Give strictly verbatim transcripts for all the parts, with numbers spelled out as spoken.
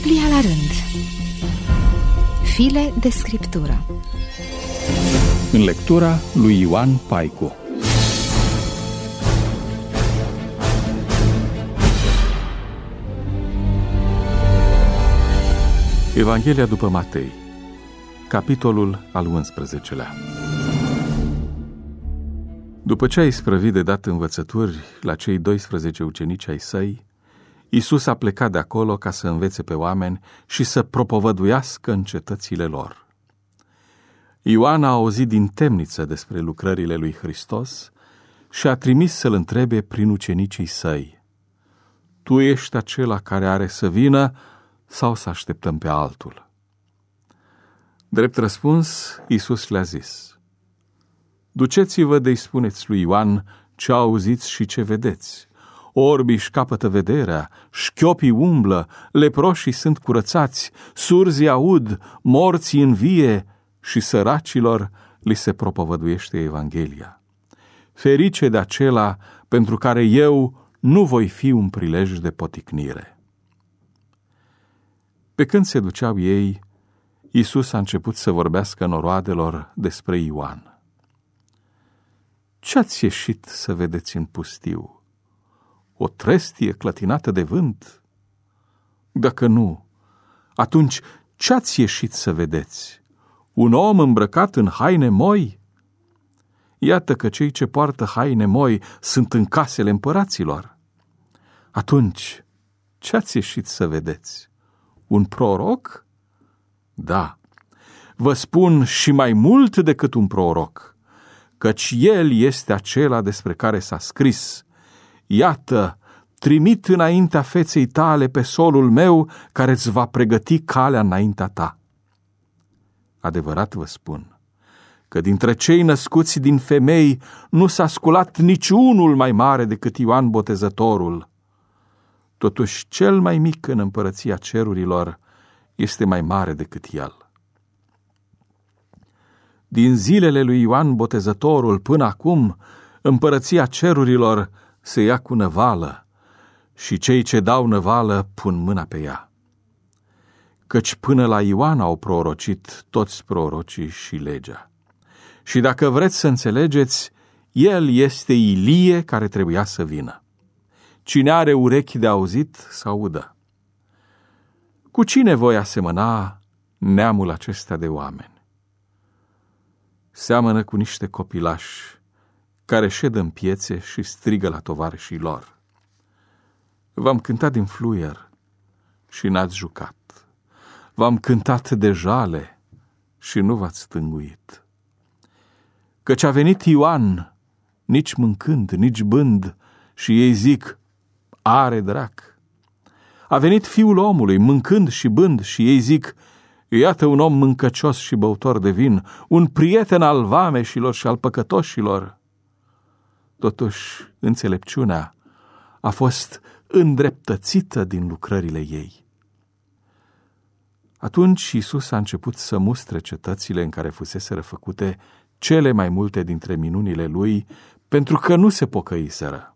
Biblia la rând. File de scriptură. În lectura lui Ioan Paicu. Evanghelia după Matei, capitolul al unsprezecelea. După ce a isprăvit de dat învățături la cei doisprezece ucenici ai săi, Iisus a plecat de acolo ca să învețe pe oameni și să propovăduiască în cetățile lor. Ioan a auzit din temniță despre lucrările lui Hristos și a trimis să-l întrebe prin ucenicii săi: Tu ești acela care are să vină sau să așteptăm pe altul? Drept răspuns, Iisus le-a zis: Duceți-vă de-i spuneți lui Ioan ce auziți și ce vedeți. Orbii își capătă vederea, șchiopii umblă, leproșii sunt curățați, surzii aud, morții învie și săracilor li se propovăduiește Evanghelia. Ferice de acela pentru care eu nu voi fi un prilej de poticnire. Pe când se duceau ei, Iisus a început să vorbească noroadelor despre Ioan. Ce-ați ieșit să vedeți în pustiu? O trestie clătinată de vânt? Dacă nu, atunci ce-ați ieșit să vedeți? Un om îmbrăcat în haine moi? Iată că cei ce poartă haine moi sunt în casele împăraților. Atunci, ce-ați ieșit să vedeți? Un proroc? Da, vă spun și mai mult decât un proroc, căci el este acela despre care s-a scris: Iată, trimit înaintea feței tale pe solul meu, care îți va pregăti calea înaintea ta. Adevărat vă spun că dintre cei născuți din femei nu s-a sculat niciunul mai mare decât Ioan Botezătorul. Totuși, cel mai mic în împărăția cerurilor este mai mare decât el. Din zilele lui Ioan Botezătorul până acum, împărăția cerurilor se ia cu năvală și cei ce dau năvală pun mâna pe ea. Căci până la Ioan au prorocit toți prorocii și legea. Și dacă vreți să înțelegeți, el este Ilie care trebuia să vină. Cine are urechi de auzit, să audă. Cu cine voi asemăna neamul acesta de oameni? Seamănă cu niște copilași care șed în piețe și strigă la tovarășii lor. V-am cântat din fluier și n-ați jucat. V-am cântat de jale și nu v-ați stânguit. Căci a venit Ioan, nici mâncând, nici bând, și ei zic: are drac. A venit Fiul omului, mâncând și bând, și ei zic: iată un om mâncăcios și băutor de vin, un prieten al vameșilor și al păcătoșilor. Totuși, înțelepciunea a fost îndreptățită din lucrările ei. Atunci Iisus a început să mustre cetățile în care fuseseră făcute cele mai multe dintre minunile lui, pentru că nu se pocăiseră.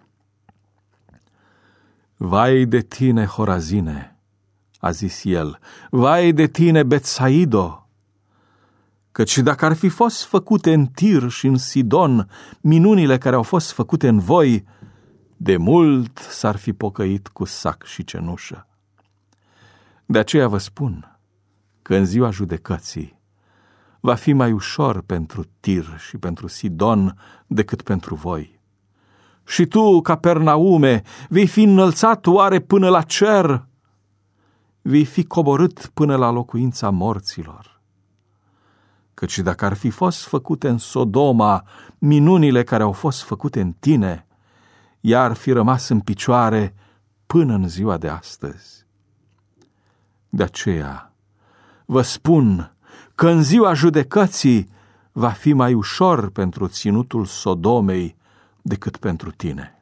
Vai de tine, Horazine, a zis el, vai de tine, Betsaido, căci dacă ar fi fost făcute în Tir și în Sidon minunile care au fost făcute în voi, de mult s-ar fi pocăit cu sac și cenușă. De aceea vă spun că în ziua judecății va fi mai ușor pentru Tir și pentru Sidon decât pentru voi. Și tu, Capernaume, vei fi înălțat oare până la cer? Vei fi coborât până la locuința morților. Căci dacă ar fi fost făcute în Sodoma minunile care au fost făcute în tine, ea ar fi rămas în picioare până în ziua de astăzi. De aceea vă spun că în ziua judecății va fi mai ușor pentru ținutul Sodomei decât pentru tine.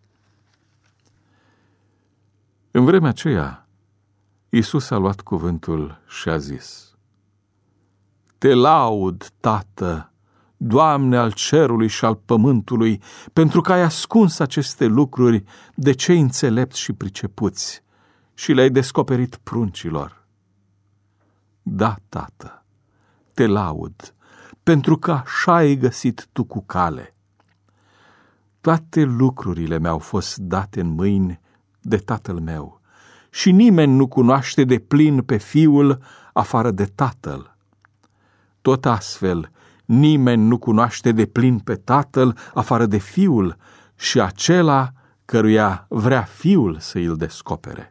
În vremea aceea, Iisus a luat cuvântul și a zis: Te laud, Tată, Doamne al cerului și al pământului, pentru că ai ascuns aceste lucruri de cei înțelepți și pricepuți și le-ai descoperit pruncilor. Da, Tată, te laud, pentru că așa ai găsit tu cu cale. Toate lucrurile mi-au fost date în mâini de Tatăl meu și nimeni nu cunoaște de plin pe Fiul afară de Tatăl. Tot astfel, nimeni nu cunoaște de plin pe Tatăl afară de Fiul și acela căruia vrea Fiul să îl descopere.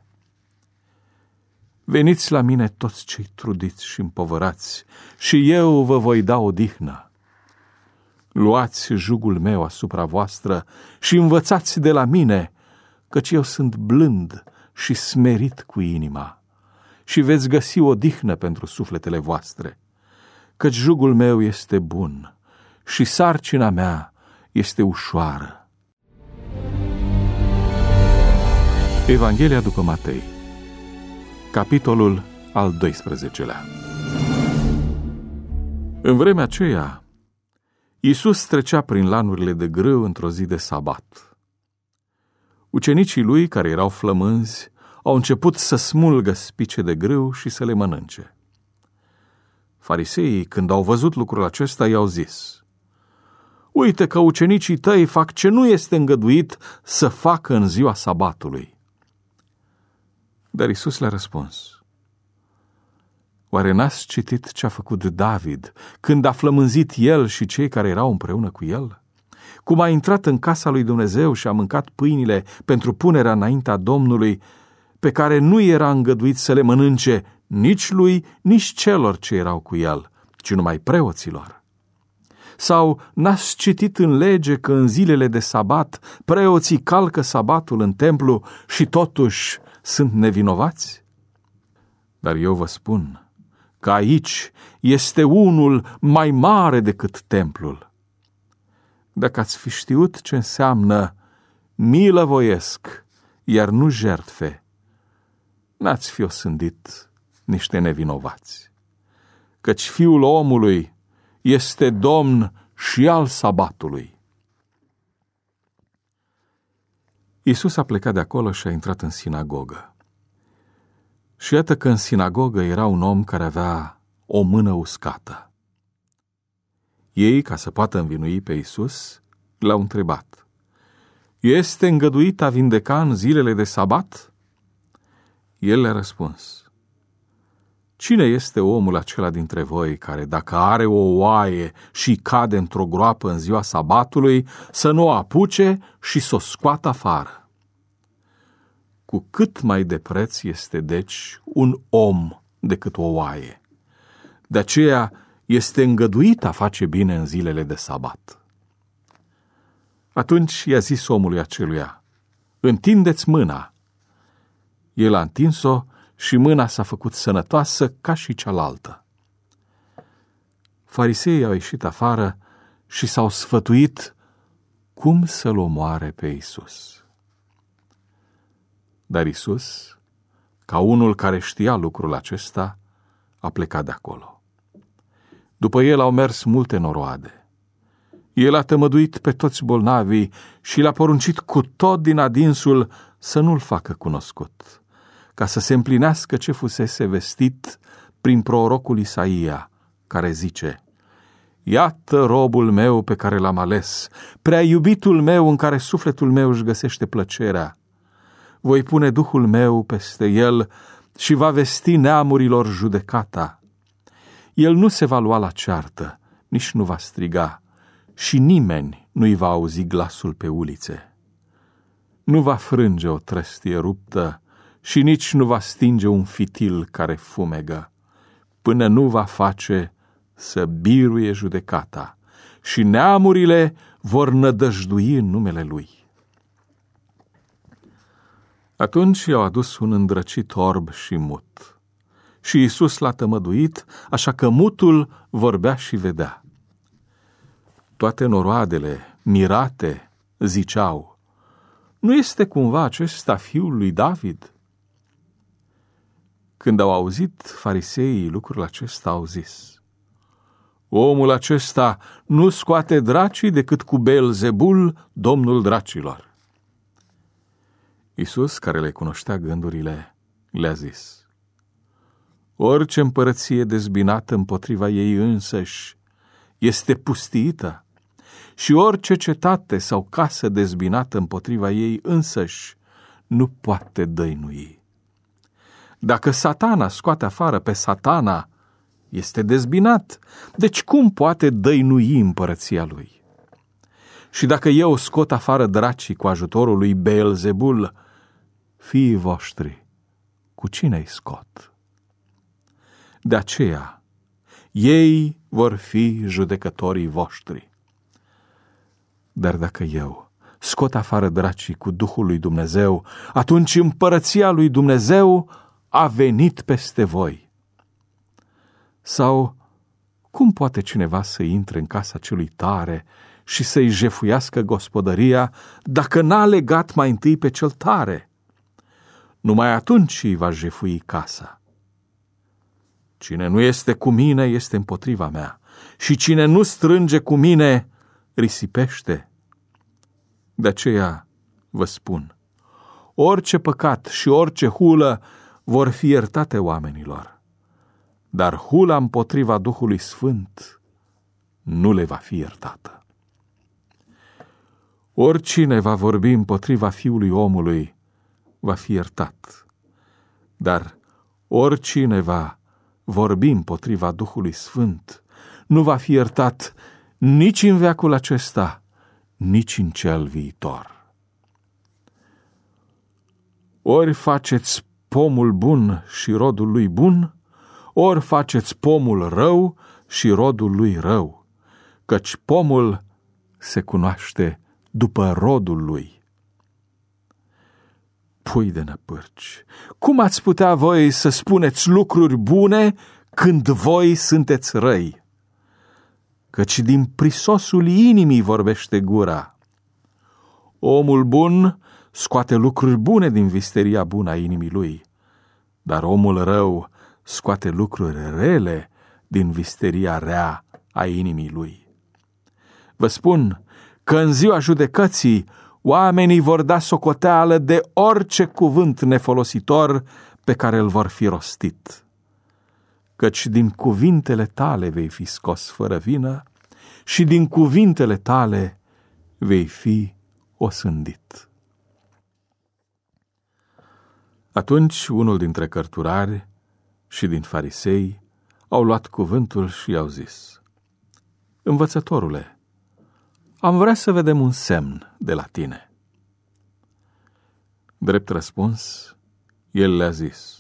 Veniți la mine toți cei trudiți și împovărați, și eu vă voi da odihnă. Luați jugul meu asupra voastră și învățați de la mine, căci eu sunt blând și smerit cu inima, și veți găsi odihnă pentru sufletele voastre, căci jugul meu este bun și sarcina mea este ușoară. Evanghelia după Matei, capitolul al doisprezecelea. În vremea aceea, Iisus trecea prin lanurile de grâu într-o zi de sabat. Ucenicii lui, care erau flămânzi, au început să smulgă spice de grâu și să le mănânce. Fariseii, când au văzut lucrul acesta, i-au zis: uite că ucenicii tăi fac ce nu este îngăduit să facă în ziua sabatului. Dar Iisus le-a răspuns: oare n-ați citit ce a făcut David când a flămânzit el și cei care erau împreună cu el? Cum a intrat în casa lui Dumnezeu și a mâncat pâinile pentru punerea înaintea Domnului, pe care nu era îngăduit să le mănânce nici lui, nici celor ce erau cu el, ci numai preoților. Sau n-ați citit în lege că în zilele de sabat preoții calcă sabatul în templu și totuși sunt nevinovați? Dar eu vă spun că aici este unul mai mare decât templul. Dacă ați fi știut ce înseamnă milă voiesc, iar nu jertfe, n-ați fi osândit niște nevinovați. Căci Fiul omului este Domn și al sabatului. Iisus a plecat de acolo și a intrat în sinagogă. Și iată că în sinagogă era un om care avea o mână uscată. Ei, ca să poată învinui pe Iisus, l-au întrebat: este îngăduit a vindeca în zilele de sabat? El le-a răspuns: cine este omul acela dintre voi care, dacă are o oaie și cade într-o groapă în ziua sabatului, să nu o apuce și să o scoată afară? Cu cât mai de preț este, deci, un om decât o oaie. De aceea este îngăduit a face bine în zilele de sabat. Atunci i-a zis omului aceluia: întindeți mâna. El a întins-o și mâna s-a făcut sănătoasă ca și cealaltă. Fariseii au ieșit afară și s-au sfătuit cum să-l omoare pe Iisus. Dar Iisus, ca unul care știa lucrul acesta, a plecat de acolo. După el au mers multe noroade. El a tămăduit pe toți bolnavii și le-a poruncit cu tot din adinsul să nu-l facă cunoscut, ca să se împlinească ce fusese vestit prin prorocul Isaia, care zice: iată robul meu pe care l-am ales, prea iubitul meu în care sufletul meu își găsește plăcerea. Voi pune Duhul meu peste el și va vesti neamurilor judecata. El nu se va lua la ceartă, nici nu va striga, și nimeni nu-i va auzi glasul pe ulițe. Nu va frânge o trestie ruptă și nici nu va stinge un fitil care fumegă, până nu va face să biruie judecata și neamurile vor nădăjdui în numele lui. Atunci i-au adus un îndrăcit orb și mut. Și Iisus l-a tămăduit, așa că mutul vorbea și vedea. Toate noroadele, mirate, ziceau: nu este cumva acesta fiul lui David? Când au auzit fariseii lucrul acesta, au zis: omul acesta nu scoate dracii decât cu Beelzebul, domnul dracilor. Iisus, care le cunoștea gândurile, le-a zis: orice împărăție dezbinată împotriva ei însăși este pustiită și orice cetate sau casă dezbinată împotriva ei însăși nu poate dăinui. Dacă Satana scoate afară pe Satana, este dezbinat, deci cum poate dăinui împărăția lui? Și dacă eu scot afară dracii cu ajutorul lui Beelzebul, fiii voștri, cu cine îi scot? De aceea, ei vor fi judecătorii voștri. Dar dacă eu scot afară dracii cu Duhul lui Dumnezeu, atunci împărăția lui Dumnezeu a venit peste voi. Sau cum poate cineva să intre în casa celui tare și să-i jefuiască gospodăria dacă n-a legat mai întâi pe cel tare? Numai atunci îi va jefui casa. Cine nu este cu mine este împotriva mea și cine nu strânge cu mine risipește. De aceea vă spun, orice păcat și orice hulă vor fi iertate oamenilor, dar hula împotriva Duhului Sfânt nu le va fi iertată. Oricine va vorbi împotriva Fiului Omului va fi iertat, dar oricine va vorbi împotriva Duhului Sfânt nu va fi iertat nici în veacul acesta, nici în cel viitor. Ori faceți pomul bun și rodul lui bun, ori faceți pomul rău și rodul lui rău, căci pomul se cunoaște după rodul lui. Pui de năpârci, cum ați putea voi să spuneți lucruri bune când voi sunteți răi? Căci din prisosul inimii vorbește gura. Omul bun scoate lucruri bune din visteria bună a inimii lui, dar omul rău scoate lucruri rele din visteria rea a inimii lui. Vă spun că în ziua judecății oamenii vor da socoteală de orice cuvânt nefolositor pe care îl vor fi rostit, căci din cuvintele tale vei fi scos fără vină și din cuvintele tale vei fi osândit. Atunci unul dintre cărturari și din farisei au luat cuvântul și i-au zis: Învățătorule, am vrea să vedem un semn de la tine. Drept răspuns, el le-a zis: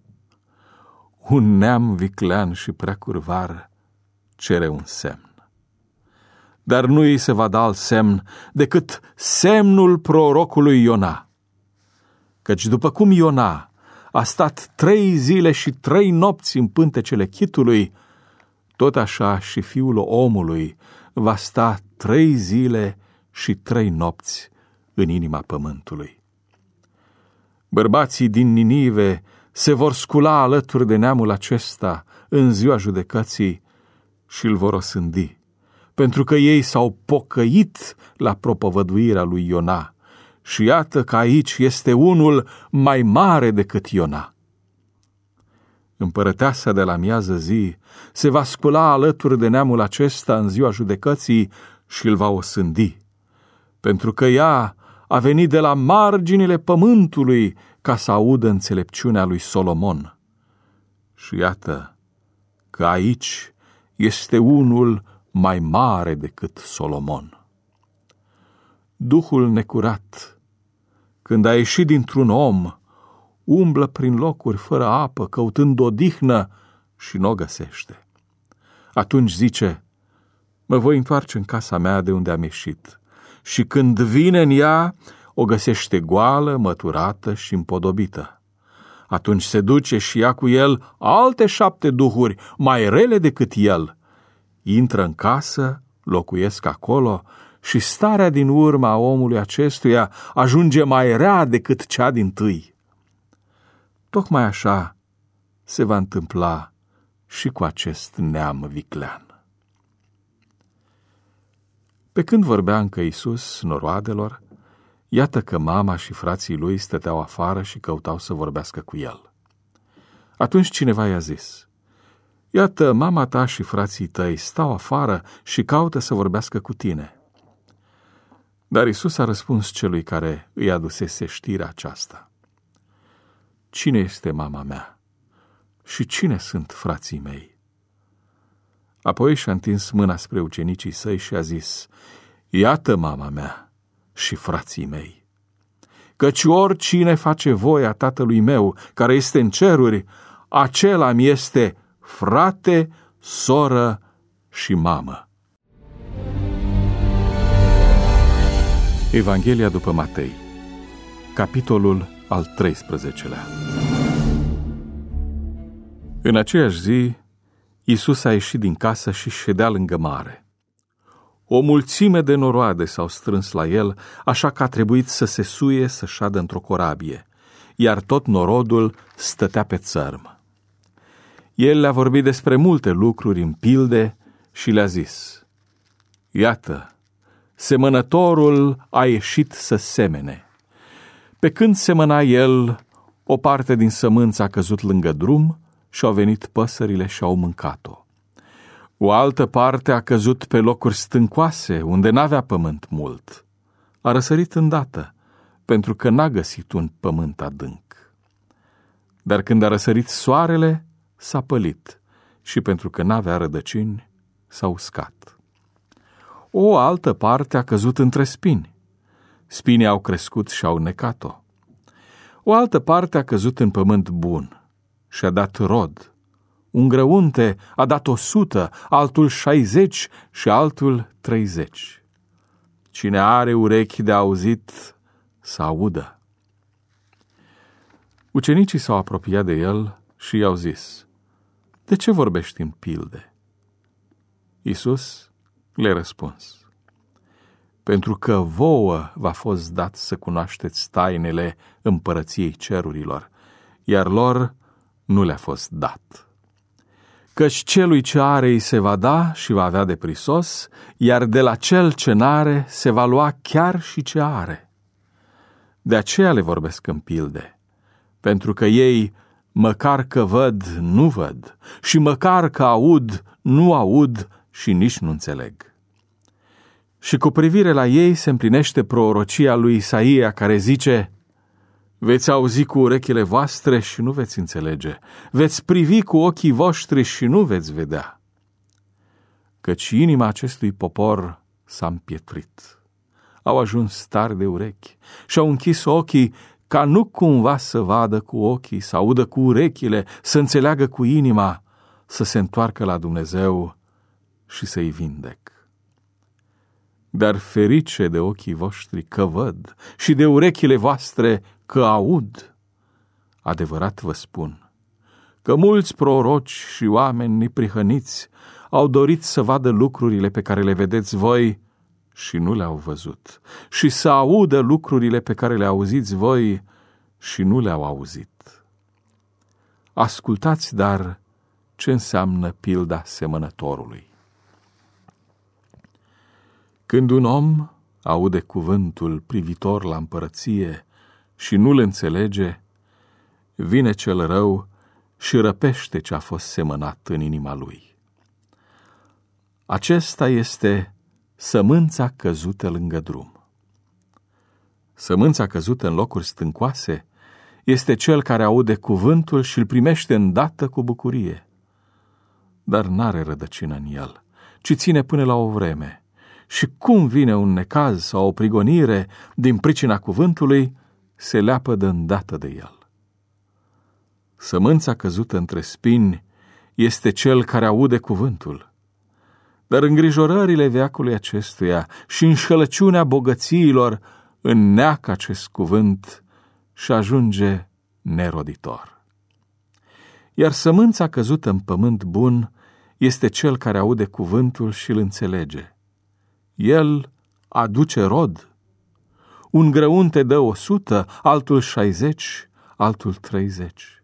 un neam viclean și prea curvar cere un semn. Dar nu îi se va da alt semn decât semnul prorocului Iona. Căci după cum Iona a stat trei zile și trei nopți în pântecele chitului, tot așa și Fiul omului va sta trei zile și trei nopți în inima pământului. Bărbații din Ninive se vor scula alături de neamul acesta în ziua judecății și îl vor osândi, pentru că ei s-au pocăit la propovăduirea lui Iona. Și iată că aici este unul mai mare decât Iona. Împărăteasa de la miază zi se va scula alături de neamul acesta în ziua judecății și îl va osândi, pentru că ea a venit de la marginile pământului ca să audă înțelepciunea lui Solomon. Și iată că aici este unul mai mare decât Solomon. Duhul necurat, când a ieșit dintr-un om, umblă prin locuri fără apă, căutând odihnă și nu o găsește. Atunci zice: mă voi întoarce în casa mea de unde am ieșit. Și când vine în ea, o găsește goală, măturată și împodobită. Atunci se duce și ia cu el alte șapte duhuri, mai rele decât el. Intră în casă, locuiesc acolo și starea din urma a omului acestuia ajunge mai rea decât cea dintâi. Tocmai așa se va întâmpla și cu acest neam viclean. Pe când vorbea încă Iisus noroadelor, iată că mama și frații lui stăteau afară și căutau să vorbească cu el. Atunci cineva i-a zis: iată, mama ta și frații tăi stau afară și caută să vorbească cu tine. Dar Iisus a răspuns celui care îi adusese știrea aceasta: cine este mama mea și cine sunt frații mei? Apoi și-a întins mâna spre ucenicii săi și a zis: iată mama mea și frații mei. Căci oricine face voia Tatălui meu, care este în ceruri, acela mi este frate, soră și mamă. Evanghelia după Matei, capitolul al treisprezecelea. În aceeași zi, Iisus a ieșit din casă și ședea lângă mare. O mulțime de noroade s-au strâns la el, așa că a trebuit să se suie să șadă într-o corabie, iar tot norodul stătea pe țărm. El le-a vorbit despre multe lucruri în pilde și le-a zis: iată, semănătorul a ieșit să semene. Pe când semăna el, o parte din sămânță a căzut lângă drum și au venit păsările și au mâncat-o. O altă parte a căzut pe locuri stâncoase, unde n-avea pământ mult. A răsărit îndată, pentru că n-a găsit un pământ adânc. Dar când a răsărit soarele, s-a pălit și pentru că n-avea rădăcini, s-a uscat. O altă parte a căzut între spini. Spinii au crescut și au necat-o. O altă parte a căzut în pământ bun și a dat rod. Un grăunte a dat o sută, altul șaizeci și altul treizeci. Cine are urechi de auzit, să audă. Ucenicii s-au apropiat de el și i-au zis: de ce vorbești în pilde? Iisus le-a răspuns: pentru că vouă v-a fost dat să cunoașteți tainele împărăției cerurilor, iar lor nu le-a fost dat. Căci celui ce are îi se va da și va avea de prisos, iar de la cel ce n-are se va lua chiar și ce are. De aceea le vorbesc în pilde, pentru că ei, măcar că văd, nu văd, și măcar că aud, nu aud și nici nu înțeleg. Și cu privire la ei se împlinește prorocia lui Isaia, care zice: veți auzi cu urechile voastre și nu veți înțelege, veți privi cu ochii voștri și nu veți vedea. Căci inima acestui popor s-a împietrit. Au ajuns tari de urechi și au închis ochii, ca nu cumva să vadă cu ochii, să audă cu urechile, să înțeleagă cu inima, să se întoarcă la Dumnezeu și să-i vindec. Dar ferice de ochii voștri că văd și de urechile voastre că aud. Adevărat vă spun că mulți proroci și oameni neprihăniți au dorit să vadă lucrurile pe care le vedeți voi și nu le-au văzut, și să audă lucrurile pe care le auziți voi și nu le-au auzit. Ascultați, dar, ce înseamnă pilda semănătorului. Când un om aude cuvântul privitor la împărăție și nu-l înțelege, vine cel rău și răpește ce a fost semănat în inima lui. Acesta este sămânța căzută lângă drum. Sămânța căzută în locuri stâncoase este cel care aude cuvântul și îl primește îndată cu bucurie, dar n-are rădăcină în el, ci ține până la o vreme. Și cum vine un necaz sau o prigonire din pricina cuvântului, se leapă de îndată de el. Sămânța căzută între spini este cel care aude cuvântul, dar îngrijorările veacului acestuia și înșelăciunea bogățiilor înneacă acest cuvânt și ajunge neroditor. Iar sămânța căzută în pământ bun este cel care aude cuvântul și îl înțelege. El aduce rod. Un grăunte dă o sută, altul șaizeci, altul treizeci.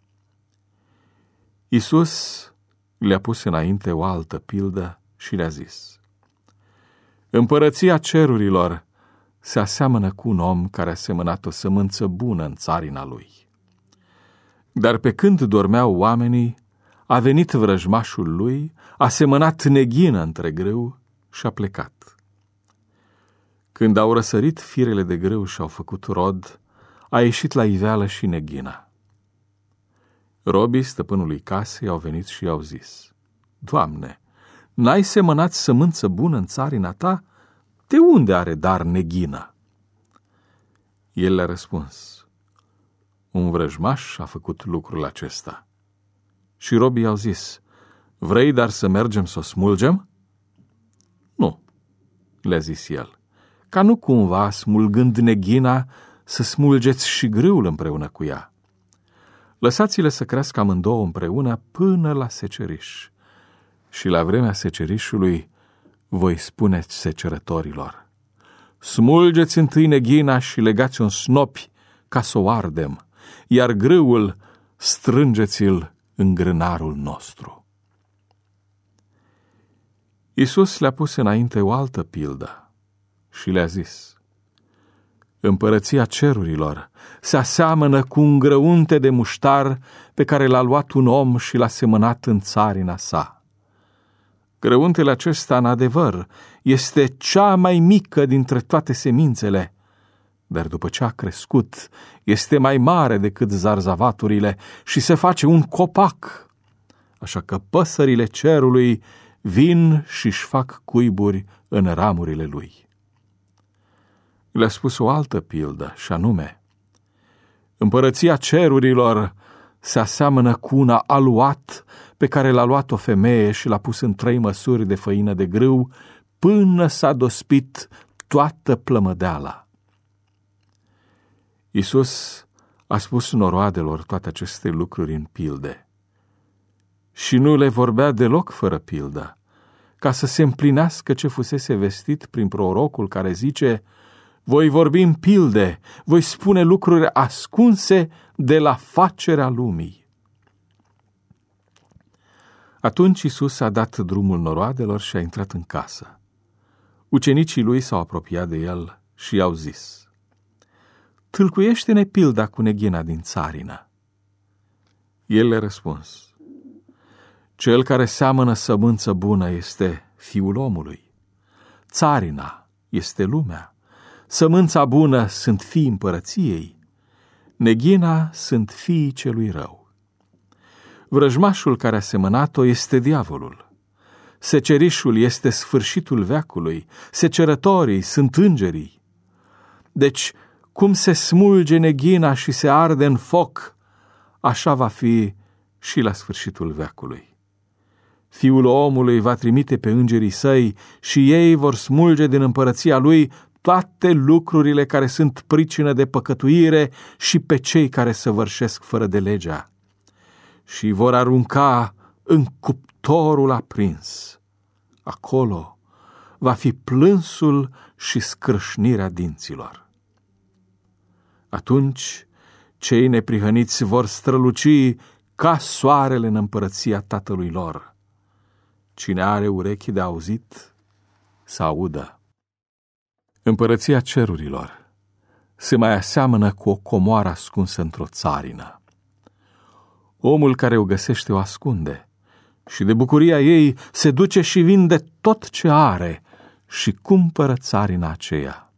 Iisus le-a pus înainte o altă pildă și le-a zis: împărăția cerurilor se aseamănă cu un om care a semănat o sămânță bună în țarina lui. Dar pe când dormeau oamenii, a venit vrăjmașul lui, a semănat neghină între grâu și a plecat. Când au răsărit firele de grâu și au făcut rod, a ieșit la iveală și neghina. Robii stăpânului casei au venit și i-au zis: Doamne, n-ai semănat sămânță bună în țarina ta? De unde are dar neghina? El le-a răspuns: Un vrăjmaș a făcut lucrul acesta. Și robii au zis: Vrei dar să mergem să o smulgem? Nu, le-a zis el, ca nu cumva, smulgând neghina, să smulgeți și grâul împreună cu ea. Lăsați-le să crească amândouă împreună până la seceriș. Și la vremea secerișului voi spuneți secerătorilor: Smulgeți întâi neghina și legați-o în snopi ca să o ardem, iar grâul strângeți-l în grânarul nostru. Iisus le-a pus înainte o altă pildă și le-a zis: Împărăția cerurilor se aseamănă cu un grăunte de muștar pe care l-a luat un om și l-a semănat în țarina sa. Grăuntele acesta, în adevăr, este cea mai mică dintre toate semințele, dar după ce a crescut, este mai mare decât zarzavaturile și se face un copac, așa că păsările cerului vin și-și fac cuiburi în ramurile lui. Le-a spus o altă pildă, și anume: Împărăția cerurilor se aseamănă cu un aluat pe care l-a luat o femeie și l-a pus în trei măsuri de făină de grâu până s-a dospit toată plămădeala. Iisus a spus noroadelor toate aceste lucruri în pilde și nu le vorbea deloc fără pildă, ca să se împlinească ce fusese vestit prin prorocul care zice: Voi vorbi în pilde, voi spune lucruri ascunse de la facerea lumii. Atunci Iisus a dat drumul noroadelor și a intrat în casă. Ucenicii lui s-au apropiat de el și i-au zis: Tâlcuiește-ne pilda cu neghina din țarină. El le-a răspuns: Cel care seamănă sămânță bună este Fiul omului. Țarina este lumea. Sămânța bună sunt fiii împărăției. Neghina sunt fiii celui rău. Vrăjmașul care a semănat-o este diavolul. Secerișul este sfârșitul veacului. Secerătorii sunt îngerii. Deci, cum se smulge neghina și se arde în foc, așa va fi și la sfârșitul veacului. Fiul omului va trimite pe îngerii săi și ei vor smulge din împărăția lui toate lucrurile care sunt pricină de păcătuire și pe cei care săvârșesc fără de legea și vor arunca în cuptorul aprins. Acolo va fi plânsul și scrâșnirea dinților. Atunci cei neprihăniți vor străluci ca soarele în împărăția Tatălui lor. Cine are urechi de auzit, să audă. Împărăția cerurilor se mai aseamănă cu o comoară ascunsă într-o țarină. Omul care o găsește o ascunde și de bucuria ei se duce și vinde tot ce are și cumpără țarina aceea.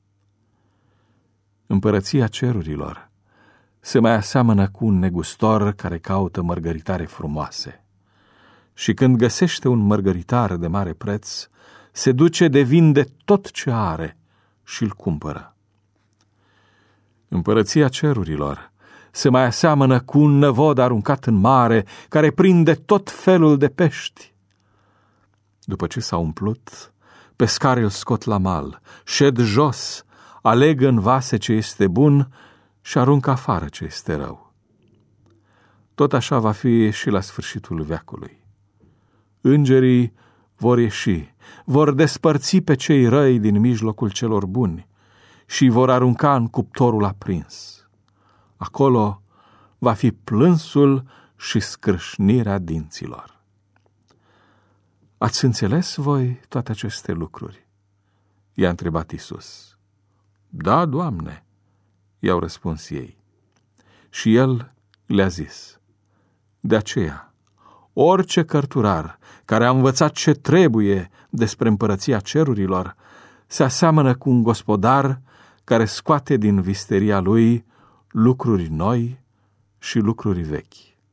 Împărăția cerurilor se mai aseamănă cu un negustor care caută mărgăritare frumoase și când găsește un mărgăritar de mare preț, se duce de vinde tot ce are și îl cumpără. Împărăția cerurilor se mai aseamănă cu un năvod aruncat în mare care prinde tot felul de pești. După ce s-a umplut, pescarii îl scot la mal, șed jos, aleg în vase ce este bun și aruncă afară ce este rău. Tot așa va fi și la sfârșitul veacului. Îngerii vor ieși, vor despărți pe cei răi din mijlocul celor buni și vor arunca în cuptorul aprins. Acolo va fi plânsul și scrâșnirea dinților. Ați înțeles voi toate aceste lucruri? I-a întrebat Iisus. Da, Doamne, i-au răspuns ei. Și el Le-a zis: de aceea, orice cărturar care a învățat ce trebuie despre împărăția cerurilor se aseamănă cu un gospodar care scoate din visteria lui lucruri noi și lucruri vechi.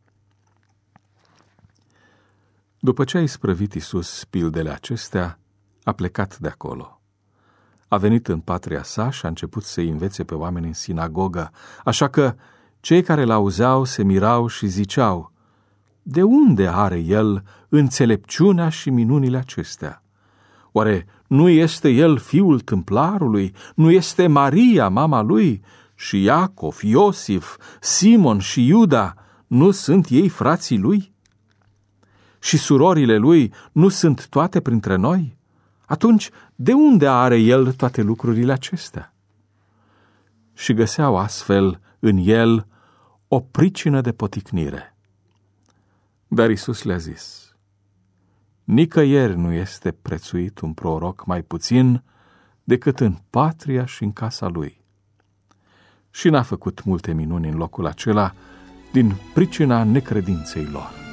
După ce a isprăvit Iisus pildele acestea, a plecat de acolo. A venit în patria sa și a început să-i învețe pe oameni în sinagogă, așa că cei care l-auzeau se mirau și ziceau: de unde are el înțelepciunea și minunile acestea? Oare nu este el fiul tâmplarului? Nu este Maria, mama lui? Și Iacov, Iosif, Simon și Iuda, nu sunt ei frații lui? Și surorile lui nu sunt toate printre noi? Atunci, de unde are el toate lucrurile acestea? Și găseau astfel în el o pricină de poticnire. Dar Iisus le-a zis: nicăieri nu este prețuit un proroc mai puțin decât în patria și în casa lui. Și n-a făcut multe minuni în locul acela din pricina necredinței lor.